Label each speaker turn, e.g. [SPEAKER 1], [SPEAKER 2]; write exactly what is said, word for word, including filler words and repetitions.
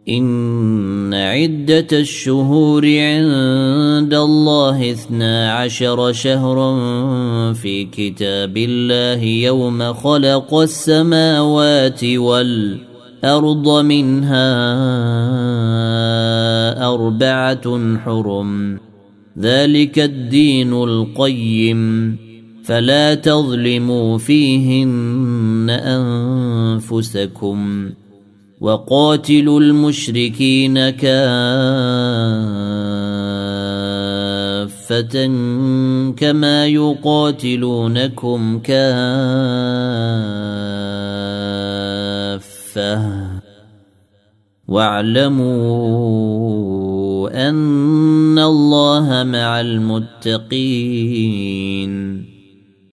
[SPEAKER 1] إن عدة الشهور عند الله اثنا عشر شهرا في كتاب الله يوم خلق السماوات والأرض منها أربعة حرم ذلك الدين القيم فلا تظلموا فيهن أنفسكم وقاتلوا المشركين كافة كما يقاتلونكم كافة واعلموا أن الله مع المتقين